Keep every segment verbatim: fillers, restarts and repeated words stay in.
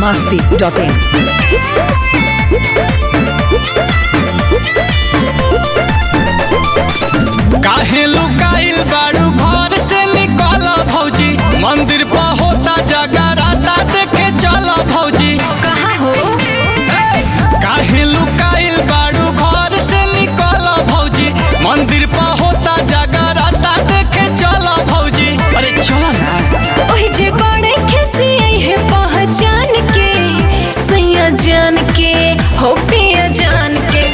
masti dot in. काहे लुकाइल बाड़ू घर से निकल भौजी, मंदिर पर होता जगराता देखे चल भौजी। कहाँ हो? काहे लुकाइल बाड़ू घर से निकल भौजी, मंदिर पर होता जगराता देखे चल भौजी। अरे चलो ना। ओही जे बड़े खिसी है पहचान के, सैया जान के हो पिया जान के।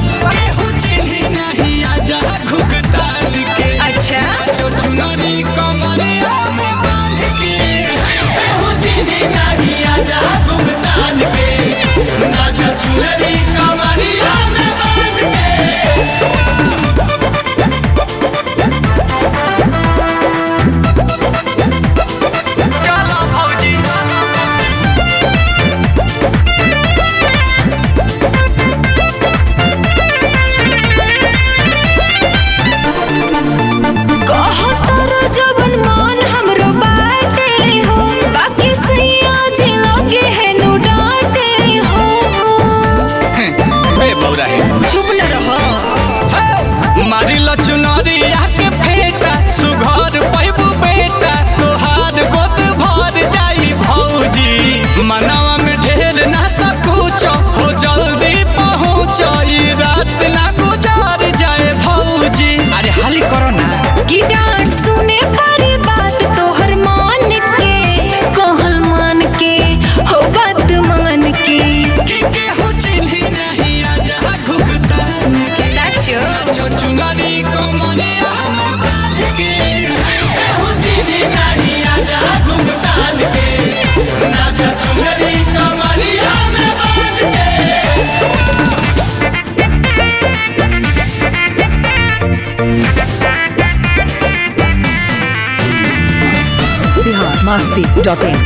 अच्छा जो चुनरी कमरिया में बांध के, हो जीनी नहीं आजा भुगतान के, नाचा चुनरी कमरिया में बांध के। चलो भौजी कहो तारा जवन मान हमरो बाटे हो, बाकी सैया जे लगे है नु डांटे हो। बे बौरा है चुप न रहो। मारी लो चुनरी आके फेटा, सुघर पैबू बेटा, तोहार गोद भर जाई भौजी। मनवा में ढेर ना सकुचो, हो जल्दी पहुँचो, ई रात ना गुजार जाए भौजी। अरे हाली करो ना। की डांट सुने पारी बात तोहर मान के, कहल मान के हो बात मान के। के के हो चिन्ही नहीं आजा भुगतान के। सचो जो चुनरी को मनिया में बांध के, हो चिन्ही नहीं आजा भुगतान के, नाचा चुनरी को मनिया में बांध के। Bihar masti dot in.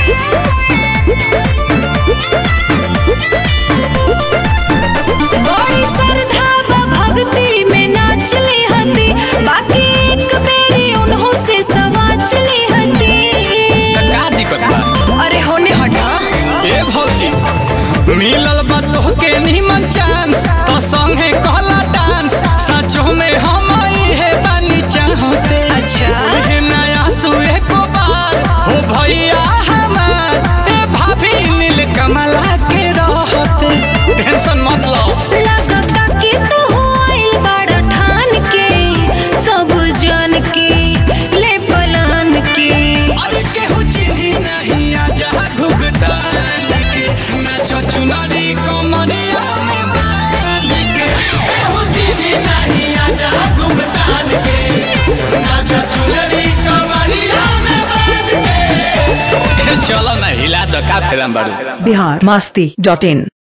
बड़ी श्रद्धा बा भक्ति में नाचली हती, बाकी एक बेरी उन्हों से सवाचली हती। का दिक्कत बा? अरे होने हटा। ए भौजी मिलल बा तोहके निमन चांस, तो संगे कहला डांस, सचो में हम है बानी चाहते। अच्छा हे नया सुए को बार हो भैया हमार, ए भाभी नील कमला के रहते। टेंशन मत लो। लगता कि तू आइल बड़ा ठान के, सब जान के ले पलान के। अरे केहू चिन्ही नहीं आजा भुगतान के, नाचो चुनरी कमरिया में बांध के। केहू चिन्ही नहीं आजा भुगतान के, नाचो चुनरी कमरिया में बांध के। चलो ना हिला दो का फिल्म बाड़ू। Bihar masti dot in.